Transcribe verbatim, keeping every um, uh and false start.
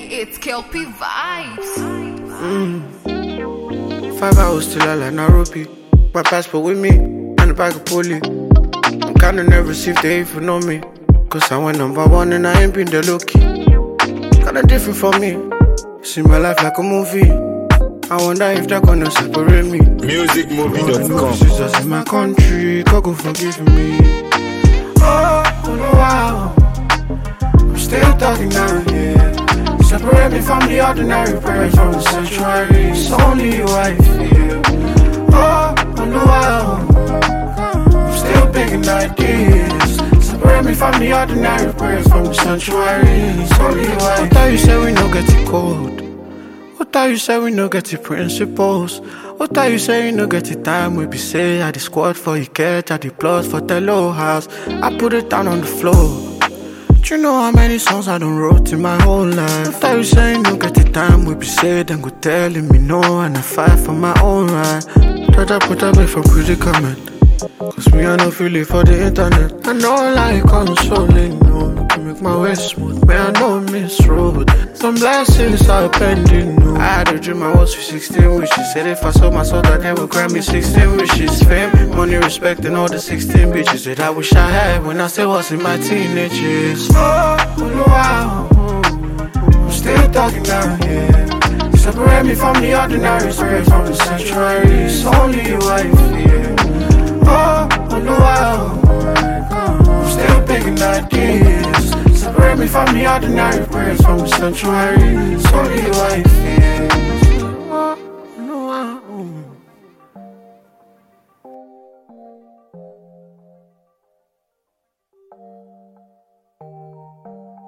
It's Kelpie Vibes. Mm. Five hours till I like Nairobi. My passport with me and a bag of pulley. I'm kinda nervous if they even know me, cause I went number one and I ain't been there low-key. Kinda different for me. See my life like a movie. I wonder if they're gonna separate me. music movie dot com. Sisters in my country, God go forgive me. Oh, oh no, wow. I'm still talking now, yeah. Separate me from the ordinary, pray from the sanctuary. It's only your wife, yeah. Oh, oh no, wow. I'm still picking ideas. Separate me from the ordinary, pray from the sanctuary. It's only your wife. What thought you said we no get it cold? What thought you say we no get the principles? What thought you say we no get the time? We be say I the squad for you catch, I the plot for the low house. I put it down on the floor. Do you know how many songs I done wrote in my whole life? What thought you say you no get the time? We be say then go telling me no, and I fight for my own right. Try to put away from predicament, cause me I no feel it for the internet. I know like consoling, no, to make my way smooth. Man, I know miss road. Some blessings are pending, no. I had a dream I was for sixteen wishes. Said if I sold my soul that they would grant me sixteen wishes. Fame, money, respect, and all the sixteen bitches that I wish I had when I still was in my teenage years. Oh, oh wow. I'm still talking now, yeah. Separate me from the ordinary, straight from the sanctuary. It's only your wife, yeah. Oh, oh no, wow. I'm still picking ideas. Separate me from the ordinary, prayers from the sanctuary. It's only your wife, yeah. Oh, oh no, wow.